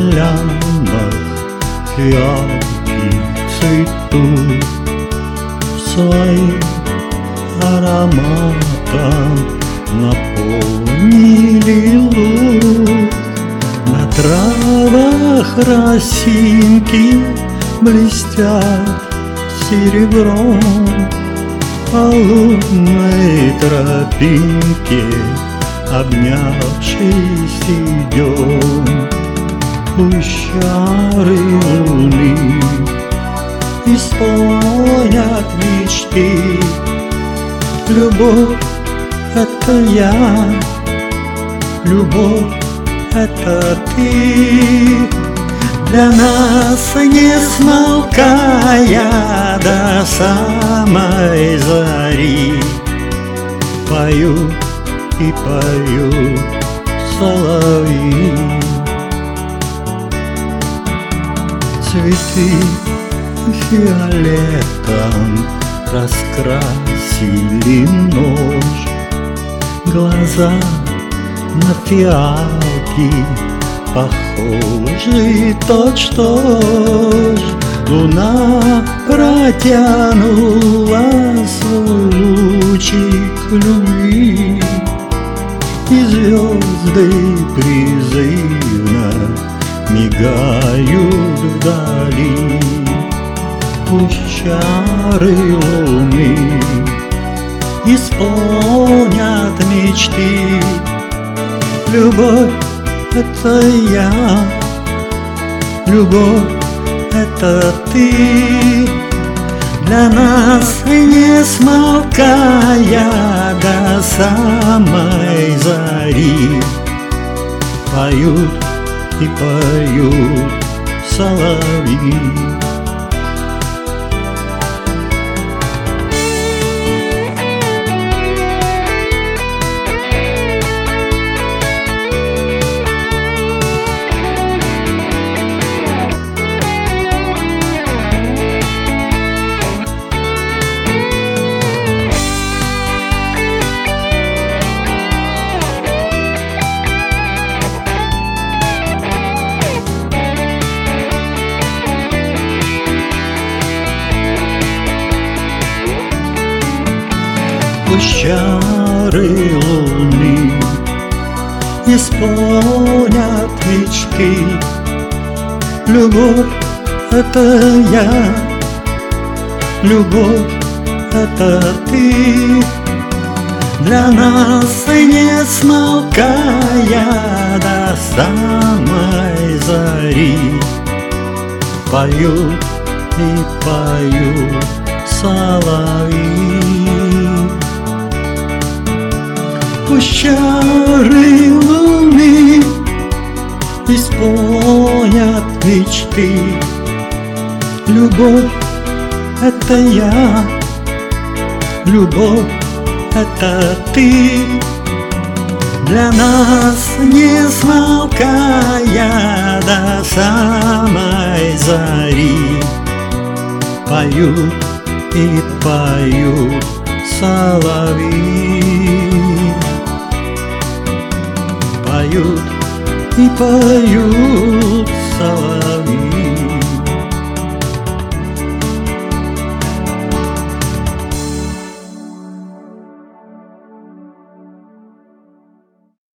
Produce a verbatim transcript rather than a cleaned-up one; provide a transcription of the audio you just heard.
полянах фиалки цветут, своим ароматом наполнили луг. На травах росинки блестят серебром, по лунной тропинке, обнявшись, идем. Пусть чары луны исполнят мечты. Любовь — это я, любовь — это ты. Для нас не смолкая до самой зари, поют и поют соловьи. Цветы фиолетом раскрасили ночь, глаза на фиалки похожи точь-в-точь. Луна протянула свой лучик любви, и звезды призывно мигают вдали. Пусть чары луны исполнят мечты. Любовь — это я, любовь — это ты. Для нас не смолкая до самой зари, поют и поют соловьи. Пусть чары луны исполнят мечты. Любовь — это я, любовь — это ты. Для нас не смолкая до самой зари, поют и поют соловьи. Пусть чары луны исполнят мечты. Любовь — это я, любовь — это ты. Для нас не смолкая до самой зари, поют и поют соловьи. Поют и поют